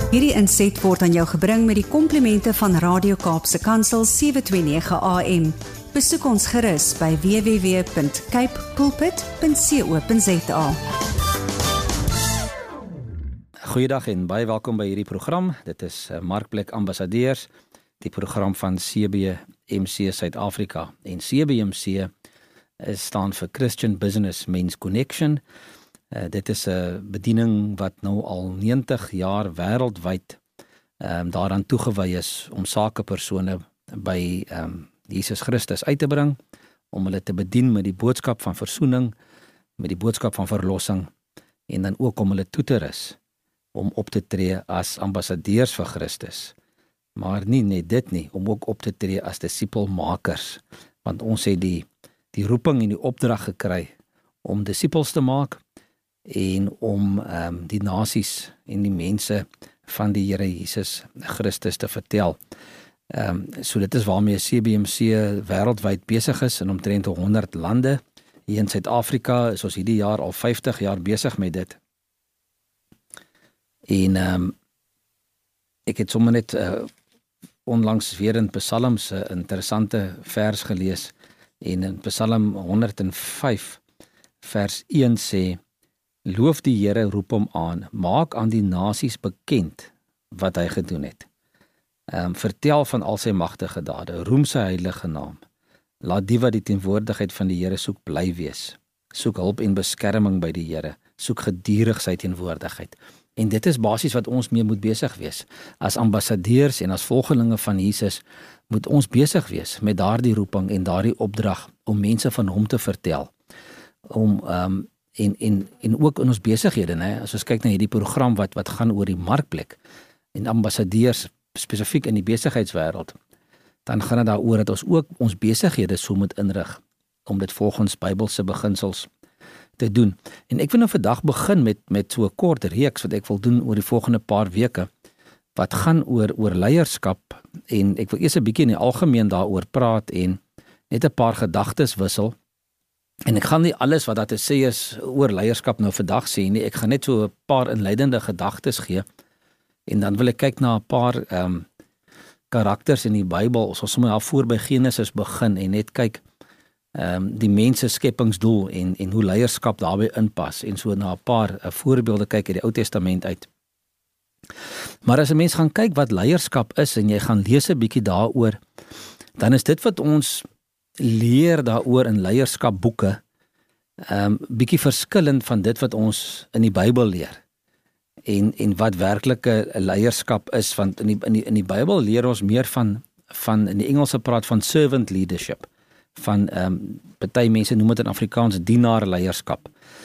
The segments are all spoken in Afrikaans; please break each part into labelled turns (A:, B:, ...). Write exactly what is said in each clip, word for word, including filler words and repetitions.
A: Hierdie inset word aan jou gebring met die komplimente van Radio Kaapse Kansel sewe twee nege A M. Besoek ons gerus by w w w punt cape pulpit punt co punt za.
B: Goeiedag en baie welkom by hierdie program. Dit is Markplek Ambassadeurs, die program van C B M C Suid-Afrika. En C B M C is staan vir Christian Business Men's Connection. Uh, dit is 'n bediening wat nou al negentig jaar wêreldwyd um, daaraan toegewy is om sakepersone by um, Jesus Christus uit te bring, om hulle te bedien met die boodskap van versoening, met die boodskap van verlossing, en dan ook om hulle toe te rus om op te tree as ambassadeurs vir Christus. Maar nie net dit nie, om ook op te tree as disipelmakers, want ons het die, die roeping en die opdrag gekry om disipels te maak, en om um, die nasies en die mense van die Here Jesus Christus te vertel. Um, so dit is waarmee C B M C wêreldwyd besig is, in omtrent honderd lande. Hier in Suid-Afrika is ons hierdie jaar al vyftig jaar besig met dit. En um, ek het sommer net uh, onlangs weer in Psalms 'n interessante vers gelees, en in Psalm honderd en vyf vers een sê: Loof die Here, roep hom aan, maak aan die nasies bekend wat hy gedoen het. Um, vertel van al sy magtige dade, roem sy heilige naam. Laat die wat die teenwoordigheid van die Here soek bly wees. Soek hulp en beskerming by die Here, soek gedurig sy teenwoordigheid. En dit is basies wat ons mee moet besig wees. As ambassadeurs en as volgelinge van Jesus moet ons besig wees met daardie roeping en daardie opdrag om mense van hom te vertel. Om um, En, en, en ook in ons besighede, né? As ons kyk na hierdie program wat, wat gaan oor die markplek en ambassadeurs spesifiek in die besigheidswêreld, dan gaan dit daaroor dat ons ook ons besighede so moet inrig om dit volgens Bybelse beginsels te doen. En ek wil nou vandag begin met, met so 'n kort reeks wat ek wil doen oor die volgende paar weke, wat gaan oor, oor leierskap, en ek wil eers 'n bietjie in die algemeen daaroor praat en net 'n paar gedagtes wissel. En ek gaan nie alles wat daar te sê is oor leierskap nou vandag sê nie, ek gaan net so 'n paar inleidende gedagtes gee, en dan wil ek kyk na 'n paar um, karakters in die Bybel. Ons sal sommer al voor by Genesis begin en net kyk um, die mens se skepingsdoel en, en hoe leierskap daarbey inpas, en so na 'n paar uh, voorbeelde kyk uit die Ou Testament uit. Maar as 'n mens gaan kyk wat leierskap is, en jy gaan lees 'n bietjie daaroor, dan is dit wat ons leer daaroor in leierskapboeke, um, bietjie verskillend van dit wat ons in die Bybel leer, en, en wat werklike leierskap is, want in die, in die, in die Bybel leer ons meer van, van, in die Engelse praat van servant leadership, van, um, party mense noem dit in Afrikaans dienaarleierskap.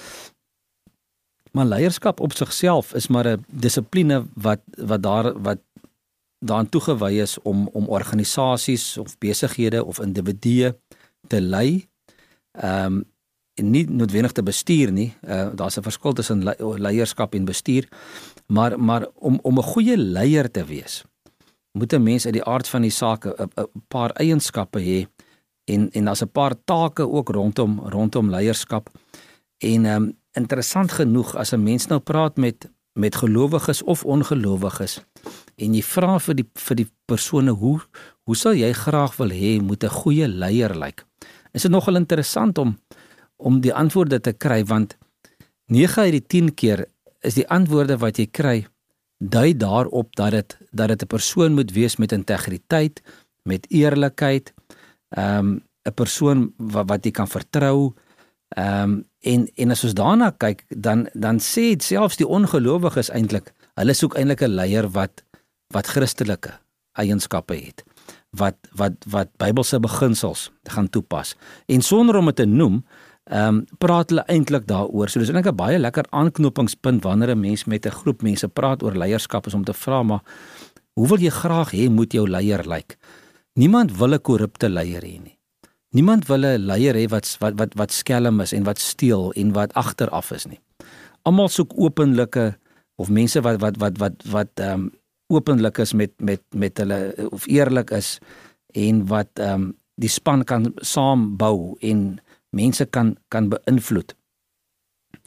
B: Maar leierskap op sigself is maar 'n dissipline wat, wat daar, wat daaraan toegewy is om, om organisasies of besighede of individue te lei, um, en nie noodwendig te bestuur nie. Uh, daar's 'n verskil tussen le leierskap en bestuur, maar, maar om, om 'n goeie leier te wees, moet 'n mens uit die aard van die saak 'n paar eienskappe hê, en, en daar's 'n paar take ook rondom, rondom leierskap. En um, interessant genoeg, as 'n mens nou praat met, met gelowiges of ongelowiges, en jy vra vir die, vir die persone, hoe, hoe sal jy graag wil hê moet 'n goeie leier lyk? Is dit nogal interessant om, om die antwoorde te kry, want nege uit die tien keer is die antwoorde wat jy kry, dui daarop dat dit, dat dit 'n persoon moet wees met integriteit, met eerlikheid, um, 'n persoon wat, wat jy kan vertrou, um, en, en as ons daarna kyk, dan, dan sê het selfs die ongelowiges eintlik, hulle soek eintlik 'n leier wat wat Christelike eienskappe het, wat, wat, wat Bybelse beginsels gaan toepas. En sonder om dit te noem, um, praat hulle eintlik daaroor. So dis eintlik 'n baie lekker aanknopingspunt wanneer 'n mens met 'n groep mense praat oor leierskap, is om te vra, maar hoe wil jy graag hê moet jou leier lyk? Niemand wil 'n korrupte leier hê nie. Niemand wil 'n leier hê wat, wat, wat, wat skelm is en wat steel en wat agteraf is nie. Almal soek openlike, of mense wat, wat, wat, wat, wat um, openlik is met, met, met hulle, of eerlik is, en wat um, die span kan saambou en mense kan, kan beïnvloed.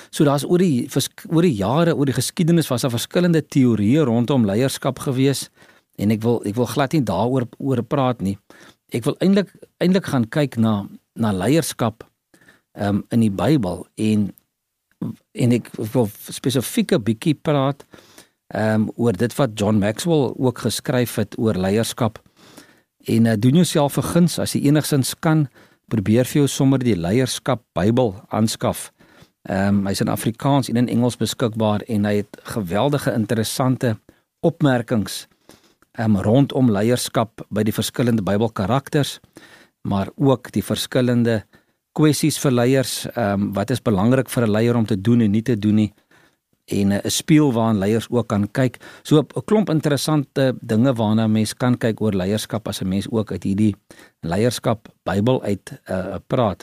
B: So daar's oor die oor die jare, oor die geskiedenis was daar verskillende teorieë rondom leierskap gewees en ek wil ek wil glad nie daaroor oor praat nie. Ek wil eintlik eintlik gaan kyk na na leierskap um, in die Bybel en en ek wil spesifiek 'n bietjie praat um, oor dit wat John Maxwell ook geskryf het oor leierskap. En uh, doen jouself 'n guns as jy enigstens kan, probeer vir jou sommer die leierskap Bybel aanskaf. Ehm um, hy's in Afrikaans en in Engels beskikbaar en hy het geweldige interessante opmerkings ehm um, rondom leierskap by die verskillende Bybelkarakters, maar ook die verskillende kwessies vir leiers, ehm um, wat is belangrik vir 'n leier om te doen en nie te doen nie, en 'n spieël waarna leiers ook kan kyk. So 'n klomp interessante dinge waarna mens kan kyk oor leierskap as 'n mens ook uit hierdie leierskap Bybel uit uh, praat.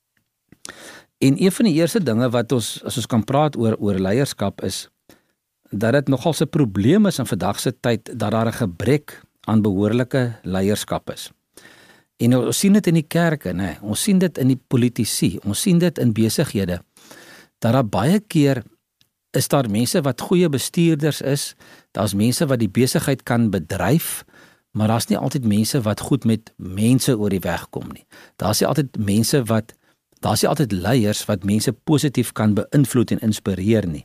B: En een van die eerste dinge wat ons as ons kan praat oor oor leierskap is dat dit nogal 'n probleem is in vandag se tyd dat daar 'n gebrek aan behoorlike leierskap is. En ons sien dit in die kerke, nê. Ons sien dit in die politici, ons sien dit in besighede dat daar baie keer is daar mense wat goeie bestuurders is, daar's mense wat die besigheid kan bedryf, maar daar's nie altyd mense wat goed met mense oor die weg kom nie. Daar's nie altyd mense wat daar's nie altyd leiers wat mense positief kan beïnvloed en inspireer nie.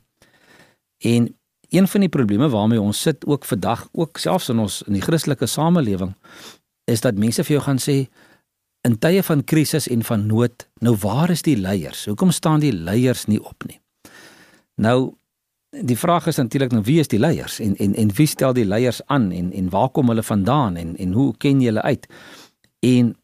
B: En een van die probleme waarmee ons sit ook vandag, ook selfs in ons in die Christelike samelewing, is dat mense vir jou gaan sê in tye van krisis en van nood, nou waar is die leiers? Hoekom staan die leiers nie op nie? Nou, die vraag is natuurlik nou wie is die leiers en en en wie stel die leiers aan en en waar kom hulle vandaan en en hoe ken jy hulle uit? En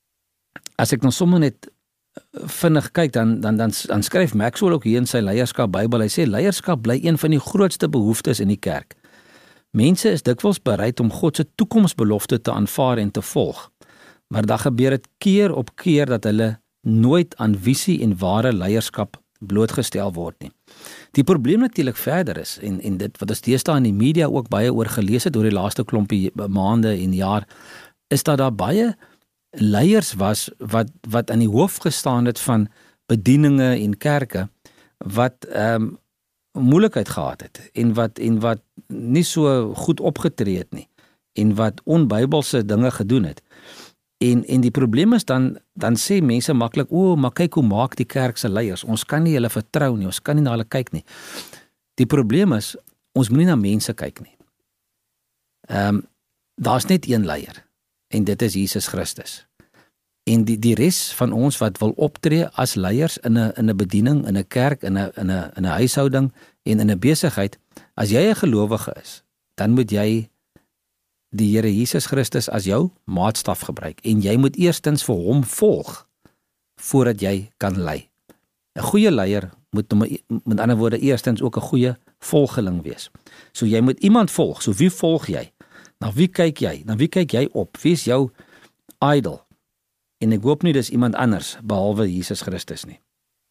B: as ek nou sommer net vinnig kyk dan dan dan dan skryf Maxwell ook hier in sy leierskap Bybel. Hy sê leierskap bly een van die grootste behoeftes in die kerk. Mense is dikwels bereid om God se toekomsbelofte te aanvaar en te volg, maar dan gebeur dit keer op keer dat hulle nooit aan visie en ware leierskap blootgestel word nie. Die probleem natuurlik verder is en en dit wat ons deesdae in die media ook baie oor gelees het oor die laaste klompie maande en jaar, is dat daar baie leiers was wat wat aan die hoof gestaan het van bedieninge en kerke wat ehm um, moeilikheid gehad het en wat en wat nie so goed opgetree het nie en wat onbybelse dinge gedoen het. En en die probleem is dan dan sê mense maklik, o, maar kyk hoe maak die kerk se leiers. Ons kan nie hulle vertrou nie, ons kan nie na hulle kyk nie. Die probleem is ons moenie na mense kyk nie. Ehm um, daar's net een leier en dit is Jesus Christus. En die die res van ons wat wil optree as leiers in 'n in 'n bediening, in 'n kerk, in 'n in 'n in 'n huishouding en in 'n besigheid, as jy 'n gelowige is, dan moet jy die Here Jesus Christus as jou maatstaf gebruik en jy moet eerstens vir hom volg voordat jy kan lei. 'n Goeie leier moet met ander woorde eerstens ook 'n goeie volgeling wees. So jy moet iemand volg. So wie volg jy? Na wie kyk jy? Na wie kyk jy op? Wie is jou idol? En ek hoop nie dis iemand anders behalwe Jesus Christus nie.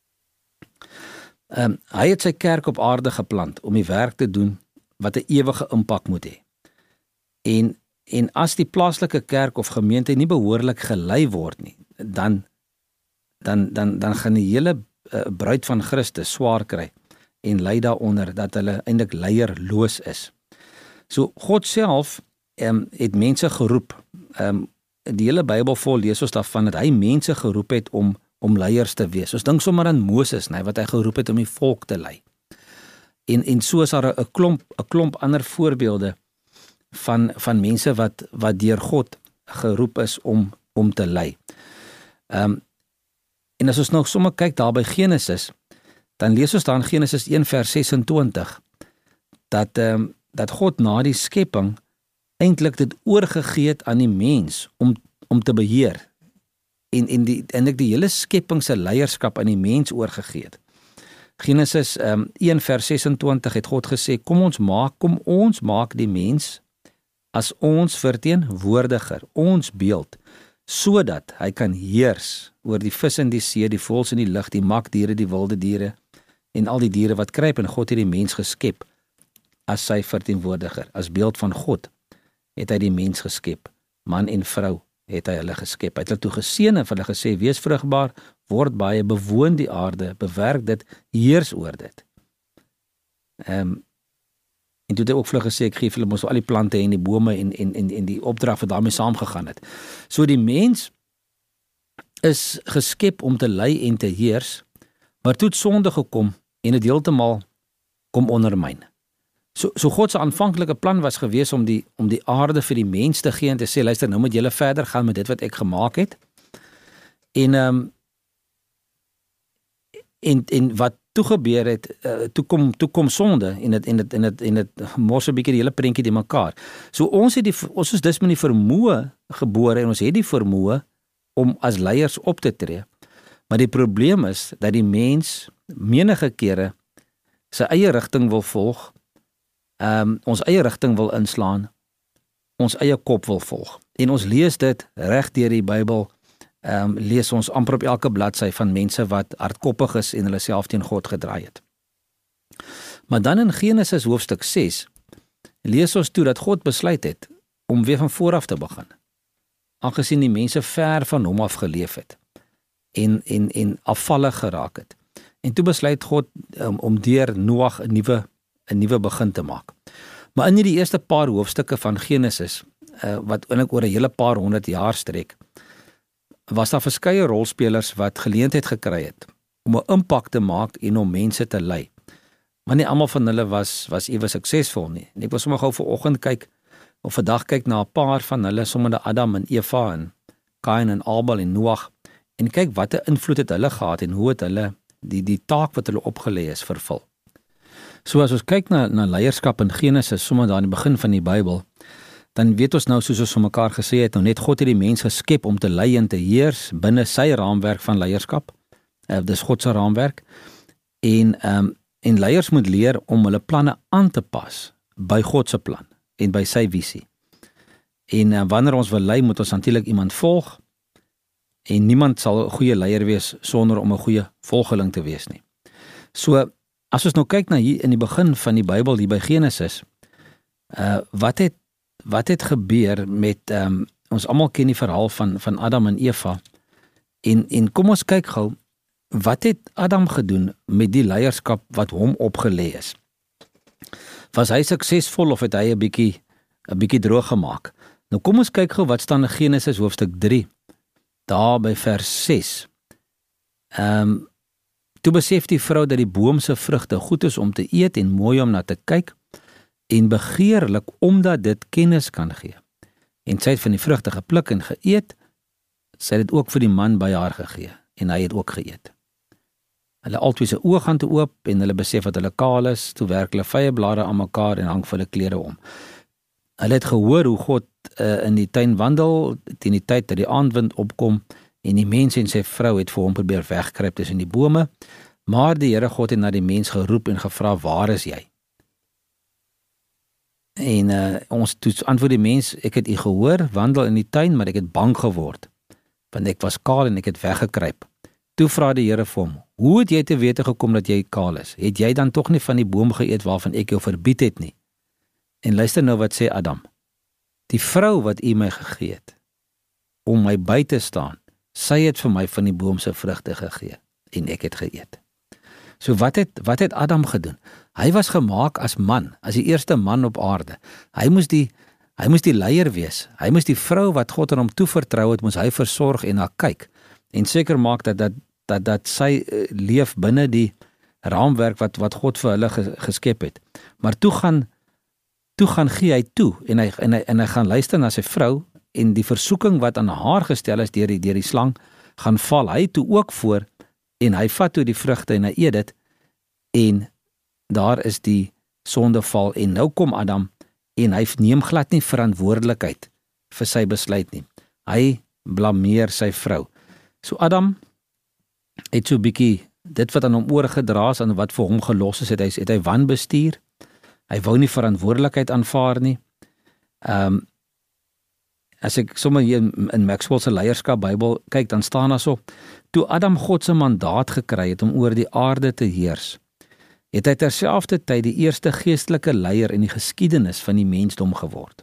B: Ehm um, hy het sy kerk op aarde geplant om die werk te doen wat 'n ewige impak moet hê. En en as die plaaslike kerk of gemeente nie behoorlik gelei word nie, dan dan dan dan gaan die hele uh, bruid van Christus swaar kry en ly daaronder dat hulle eintlik leierloos is. So God self um, het mense geroep. Um, die hele Bybel vol lees ons daarvan dat hy mense geroep het om om leiers te wees. Ons dink sommer aan Moses, nee, wat hy geroep het om die volk te lei. En en so is daar 'n klomp 'n klomp ander voorbeelde van van mense wat wat deur God geroep is om om te lei. Ehm um, en as ons nou sommer kyk daar by Genesis, dan lees ons daar in Genesis een vers ses en twintig dat ehm um, dat God na die skepping eintlik dit oorgegee het aan die mens om om te beheer en en die eintlik die hele skepping se leierskap aan die mens oorgegee het. Genesis um, een vers ses en twintig het God gesê, kom ons maak, kom ons maak die mens as ons verteenwoordiger, ons beeld, sodat hy kan heers oor die vis in die see, die voëls in die lug, die makdiere, die wilde diere en al die diere wat kruip, en God het die mens geskep as sy verteenwoordiger, as beeld van God het hy die mens geskep, man en vrou het hy hulle geskep. Hy het hulle toe geseën en vir hulle gesê, wees vrugbaar, word baie, bewoon die aarde, bewerk dit, heers oor dit. Ehm um, en toe het hy ook vlug gesê, ek gee vir hulle mos al die plante en die bome en en en en die opdrag wat daarmee saamgegaan het. So die mens is geskep om te lei en te heers, maar toe het sonde gekom en het heeltemal kom ondermyn. So so God se aanvanklike plan was gewees om die om die aarde vir die mens te gee en te sê, luister, nou moet julle verder gaan met dit wat ek gemaak het. En ehm um, en en wat toe gebeur het, uh, toe kom toe kom sonde en dit en dit en dit en dit mors 'n bietjie die hele prentjie die mekaar. So ons het die ons is dus met die vermoë gebore en ons het die vermoë om as leiers op te tree. Maar die probleem is dat die mens menige kere sy eie rigting wil volg, um, ons eie rigting wil inslaan, ons eie kop wil volg. En ons lees dit reg deur die Bybel, um, lees ons amper op elke bladsy van mense wat hardkoppig is en hulle self teen God gedraai het. Maar dan in Genesis hoofstuk ses, lees ons toe dat God besluit het om weer van voor af te begin, aangesien die mense ver van hom af geleef het en en en afvallig geraak het. En toe besluit God um, om deur Noag 'n nuwe 'n nuwe begin te maak. Maar in hierdie eerste paar hoofstukke van Genesis, uh, wat eintlik oor 'n hele paar honderd jaar strek, was daar verskeie rolspelers wat geleentheid gekry het om 'n impak te maak en om mense te lei. Maar nie almal van hulle was was ewe suksesvol nie. En ek wil sommer gou vanoggend kyk of vandag kyk na 'n paar van hulle, sommige Adam en Eva en Kain en Abel en Noag, en kyk watter invloed het hulle gehad en hoe het hulle die die taak wat hulle opgelê is vervul. So as ons kyk na na leierskap in Genesis, sommer daar in die begin van die Bybel, dan weet ons nou, soos ons vir mekaar gesê het, nou net God het die mens geskep om te lei en te heers binne sy raamwerk van leierskap. Uh, dis God se raamwerk. En ehm um, en leiers moet leer om hulle planne aan te pas by God se plan en by sy visie. En uh, wanneer ons wil lei, moet ons natuurlik iemand volg. En niemand sal 'n goeie leier wees sonder om 'n goeie volgeling te wees nie. So as ons nou kyk na hier in die begin van die Bybel, hier by Genesis, uh, wat het wat het gebeur met um, ons almal ken die verhaal van van Adam en Eva. En en kom ons kyk gou, wat het Adam gedoen met die leierskap wat hom opgelê is? Was hy suksesvol of het hy 'n bietjie 'n bietjie droog gemaak? Nou kom ons kyk gou wat staan in Genesis hoofstuk drie. Daar by vers ses. Ehm um, toe besef die vrou dat die boom se vrugte goed is om te eet en mooi om na te kyk en begeerlik omdat dit kennis kan gee. En sy het van die vrugte gepluk en geëet. Sy het dit ook vir die man by haar gegee en hy het ook geëet. Hulle albei se oë gaan toe oop en hulle besef dat hulle kaal is. Toe werk hulle vye blare aan mekaar en hang vir hulle klere om. Hulle het gehoor hoe God uh, in die tuin wandel teen die tyd dat die aandwind opkom en die mens en sy vrou het vir hom probeer wegkruip tussen die bome, maar die Here God het na die mens geroep en gevra, waar is jy? En uh, ons toe antwoord die mens, ek het u gehoor wandel in die tuin, maar ek het bang geword, want ek was kaal en ek het weggekruip. Toe vra die Here vir hom, hoe het jy te wete gekom dat jy kaal is? Het jy dan tog nie van die boom geëet waarvan ek jou verbied het nie? En luister nou wat sê Adam, die vrou wat u my gegee het, om my by te staan, sy het vir my van die boom se vrugte gegee, en ek het geëet. So wat het, wat het Adam gedoen? Hy was gemaak as man, as die eerste man op aarde. Hy moes die, hy moes die leier wees, hy moes die vrou wat God aan hom toevertrou het, moes hy versorg en na kyk, en seker maak dat, dat, dat, dat sy leef binne die raamwerk wat, wat God vir hulle geskep het. Maar toe gaan Toe gaan gee hy toe en hy, en, hy, en hy gaan luister na sy vrou en die versoeking wat aan haar gestel is deur die, deur die slang, gaan val hy toe ook voor en hy vat toe die vrugte en hy eet dit en daar is die sondeval en nou kom Adam en hy neem glad nie verantwoordelikheid vir sy besluit nie. Hy blameer sy vrou. So Adam het so 'n bietjie dit wat aan hom oorgedra is en wat vir hom gelos is, het hy, het hy wanbestuur. Hy wou nie verantwoordelikheid aanvaar nie. Ehm um, as ek sommer hier in, in Maxwell se leierskap Bybel kyk, dan staan daar so: toe Adam God se mandaat gekry het om oor die aarde te heers, het hy terselfdertyd die eerste geestelike leier in die geskiedenis van die mensdom geword.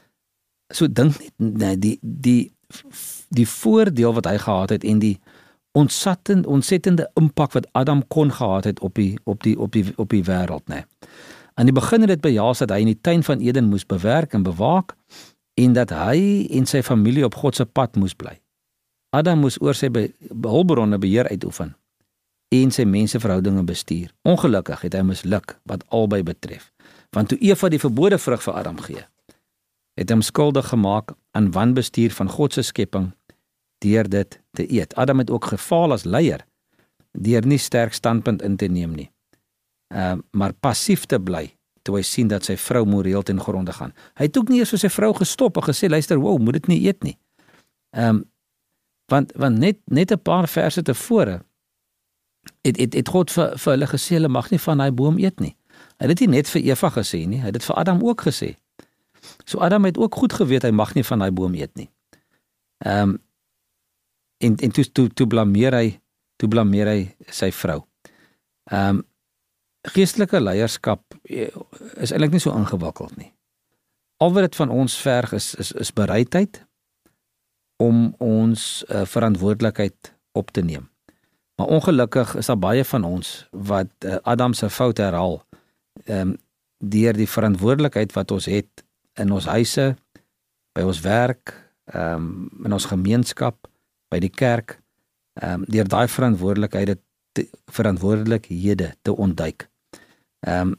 B: So dink net nee, die die die voordeel wat hy gehad het en die ontsettend, ontsettende impak wat Adam kon gehad het op die, op die, op die, op die wêreld, né? Aan die begin het dit bejaas dat hy in die tuin van Eden moes bewerk en bewaak, en dat hy en sy familie op God se pad moes bly. Adam moes oor sy be, hulpbronne beheer uitoefen, en sy menseverhoudinge bestuur. Ongelukkig het hy misluk wat albei betref, want toe Eva die verbode vrug vir Adam gee, het hom skuldig gemaak aan wanbestuur van God se skepping deur dit te eet. Adam het ook gefaal as leier deur nie sterk standpunt in te neem nie, uh, maar passief te bly toe hy sien dat sy vrou moreel ten gronde gaan. Hy het ook nie eers vir sy vrou gestop en gesê, luister, wow, moet dit nie eet nie. Um, want want net, net 'n paar verse tevore het, het, het God vir, vir hulle gesê, hulle mag nie van daai boom eet nie. Hy het dit nie net vir Eva gesê nie, hy het dit vir Adam ook gesê. So Adam het ook goed geweet, hy mag nie van daai boom eet nie. Um, en en toe, toe, toe blameer hy, toe blameer hy sy vrou. Um, geestelike leierskap is eintlik nie so ingewikkeld nie. Al wat dit van ons verg is, is, is bereidheid om ons uh, verantwoordelikheid op te neem. Maar ongelukkig is daar baie van ons wat uh, Adam se fout herhaal, um, deur die verantwoordelikheid wat ons het in ons huise, by ons werk, um, in ons gemeenskap, by die kerk, um, deur daai verantwoordelikhede te, verantwoordelikhede te ontduik. Um,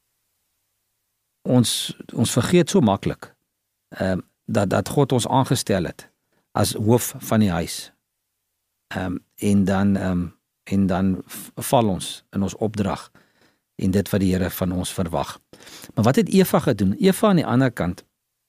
B: ons, ons vergeet so maklik um, dat, dat God ons aangestel het as hoof van die huis. Um, en dan um, en dan val ons in ons opdrag en dit wat die Here van ons verwag. Maar wat het Eva gedoen? Eva aan die ander kant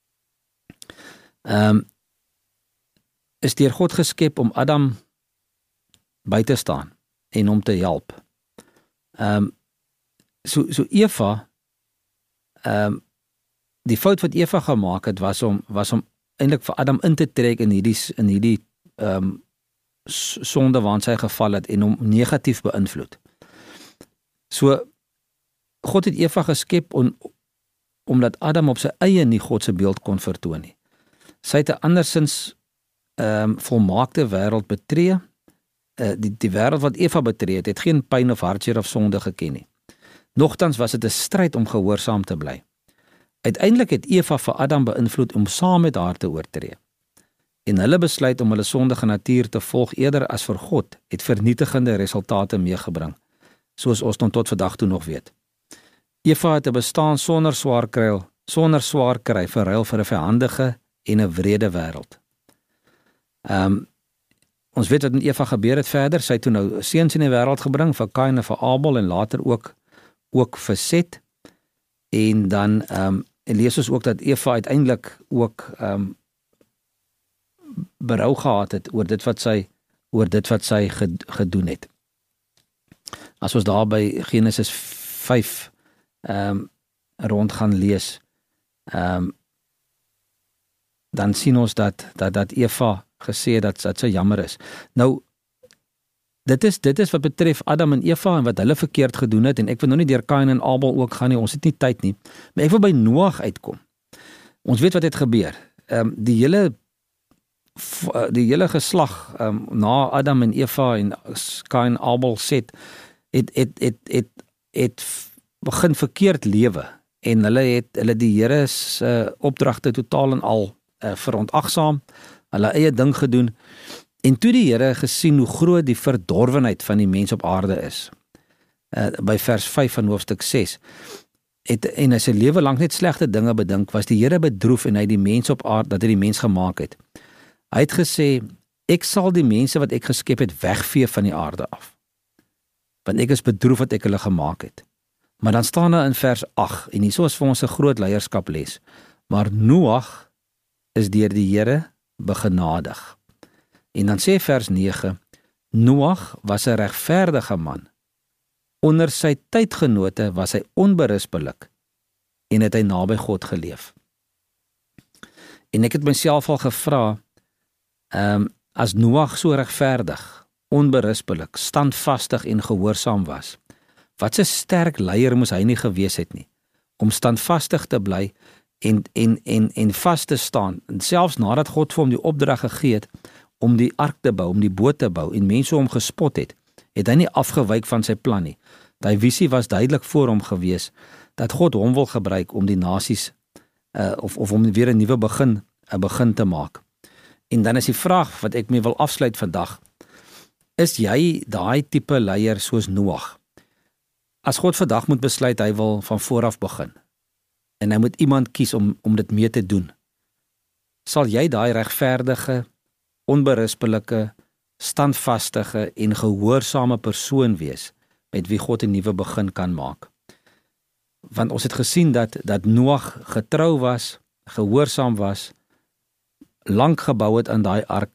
B: um, is deur God geskep om Adam by te staan en hom te help. Um, so, so Eva, um, die fout wat Eva gemaak het, was om, was om eintlik vir Adam in te trek in hierdie, in hierdie um, sonde waarin sy geval het en hom negatief beïnvloed. So, God het Eva geskep on, omdat Adam op sy eie nie God se beeld kon vertoon nie. Sy het 'n andersins um, volmaakte wêreld betree. Uh, die, die wêreld wat Eva betree het, het geen pyn of hartseer of sonde geken nie. Nogtans was dit 'n stryd om gehoorsaam te bly. Uiteindelik het Eva vir Adam beïnvloed om saam met haar te oortree. En hulle besluit om hulle sondige natuur te volg eerder as vir God, het vernietigende resultate meegebring, soos ons tot vandag toe nog weet. Eva het 'n bestaan sonder swaar kry, sonder swaar kry verruil vir 'n vyhandige en 'n wrede wêreld. Um, ons weet wat met Eva gebeur het verder. Sy het toe nou seuns in die wêreld gebring, vir Kain en vir Abel, en later ook ook vir Set. En dan um, en lees ons ook dat Eva uiteindelik ook um, berou gehad het oor dit wat sy oor dit wat sy gedoen het. As ons daar by Genesis vyf um, rond gaan lees, um, dan sien ons dat dat dat Eva gesê het dat dat sy jammer is. Nou dit is dit is wat betref Adam en Eva en wat hulle verkeerd gedoen het, en ek wil nou nie deur Kain en Abel ook gaan nie, ons het nie tyd nie. Maar ek wil by Noag uitkom. Ons weet wat het gebeur. Ehm um, die hele die hele geslag um, na Adam en Eva en Kain, Abel, Set het het het het het begin verkeerd lewe, en hulle het hulle die Here se uh, opdragte totaal en al uh, verontagsaam, hulle eie ding gedoen, en toe die Here gesien hoe groot die verdorwenheid van die mens op aarde is, uh, by vers vyf van hoofstuk ses, het, en hy sy lewe lank net slegte dinge bedink, was die Here bedroef en hy die mens op aarde, dat hy die mens gemaak het. Hy het gesê, ek sal die mense wat ek geskep het wegvee van die aarde af, want ek is bedroef wat ek hulle gemaak het. Maar dan staan daar in vers agt, en hier is vir ons 'n groot leierskap les, maar Noag is deur die Here begenadig. En dan sê vers nege, Noag was 'n regverdige man. Onder sy tydgenote was hy onberispelik en het hy naby God geleef. En ek het myself al gevra, um, as Noag so regverdig, onberispelik, standvastig en gehoorsaam was, wat 'n sterk leier moes hy nie gewees het nie, om standvastig te bly en en en en vas te staan, en selfs nadat God vir hom die opdrag gegee het om die ark te bou, om die boot te bou en mense hom gespot het, het hy nie afgewyk van sy plan nie. Daai visie was duidelik voor hom gewees dat God hom wil gebruik om die nasies uh, of of om weer 'n nuwe begin 'n begin te maak. En dan is die vraag wat ek mee wil afsluit vandag: is jy daai tipe leier soos Noag? As God vandag moet besluit hy wil van voor af begin en hy moet iemand kies om om dit mee te doen, sal jy daai regverdige, onberispelike, standvastige en gehoorsame persoon wees met wie God 'n nuwe begin kan maak? Want ons het gesien dat dat Noag getrou was, gehoorsaam was, lank gebou het aan daai ark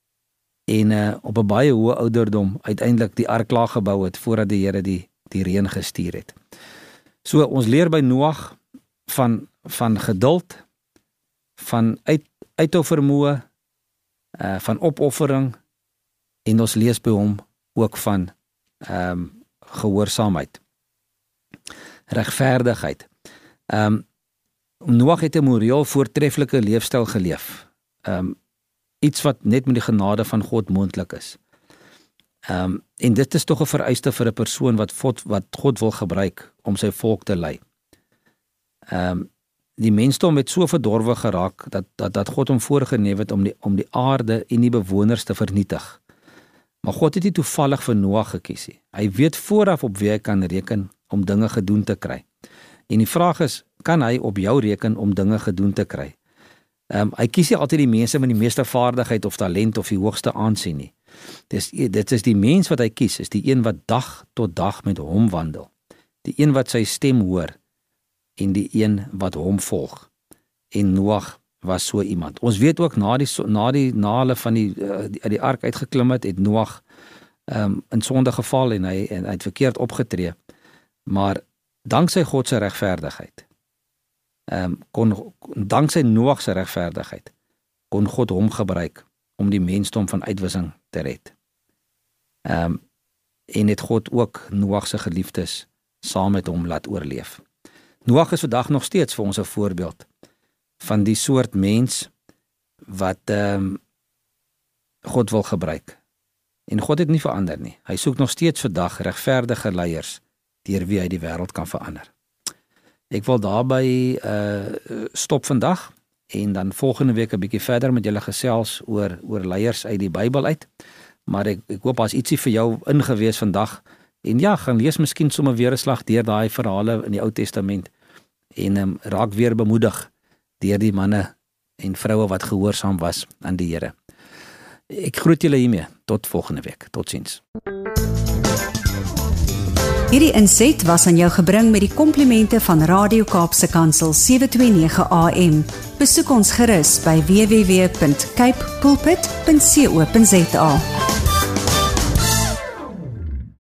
B: en uh, op 'n baie hoë ouderdom uiteindelik die ark klaar gebou het voordat die Here die die reën gestuur het. So ons leer by Noag van van geduld, van uit uithou vermoë, uh, van opoffering, en ons lees by hom ook van ehm um, gehoorsaamheid, regverdigheid. Ehm um, Noag het 'n moreel voortreffelike leefstyl geleef. Ehm um, iets wat net met die genade van God moontlik is. Ehm um, en dit is tog 'n vereiste vir 'n persoon wat God, wat God wil gebruik om sy volk te lei. Ehm um, die mensdom het so verdorwe geraak dat dat dat God hom voorgeneem het om die om die aarde en die bewoners te vernietig. Maar God het nie toevallig vir Noag gekies nie. Hy weet vooraf op wie hy kan reken om dinge gedoen te kry. En die vraag is, kan hy op jou reken om dinge gedoen te kry? Ehm um, hy kies nie altyd die mense met die meeste vaardigheid of talent of die hoogste aansien nie. Dis dit is die mens wat hy kies, is die een wat dag tot dag met hom wandel. Die een wat sy stem hoor en die een wat hom volg. En Noag was so iemand. Ons weet ook na die na die na hulle van die uit die, die ark uitgeklim het, het Noag ehm um, in sonde geval en hy en hy het verkeerd opgetree. Maar danksy God se regverdigheid, ehm um, kon danksy Noag se regverdigheid kon God hom gebruik om die mensdom van uitwissing te red. Ehm um, en het God ook Noag se geliefdes saam met hom laat oorleef. Noag is vandag nog steeds vir ons 'n voorbeeld van die soort mens wat ehm um, God wil gebruik. En God het nie verander nie. Hy soek nog steeds vandag regverdige leiers deur wie hy die wêreld kan verander. Ek wil daarby uh stop vandag en dan volgende week 'n bietjie verder met julle gesels oor oor leiers uit die Bybel uit. Maar ek ek hoop as ietsie vir jou ingewees vandag en ja, gaan lees miskien sommer weer 'n slag deur daai verhale in die Ou Testament en um, raak weer bemoedig deur die manne en vroue wat gehoorsaam was aan die Here. Ek groet julle hiermee. Tot volgende week. Totsiens.
A: Hierdie inset was aan jou gebring met die komplimente van Radio Kaapse Kansel sewe twee nege A M. Besoek ons gerus by w w w punt cape pulpit punt co punt za.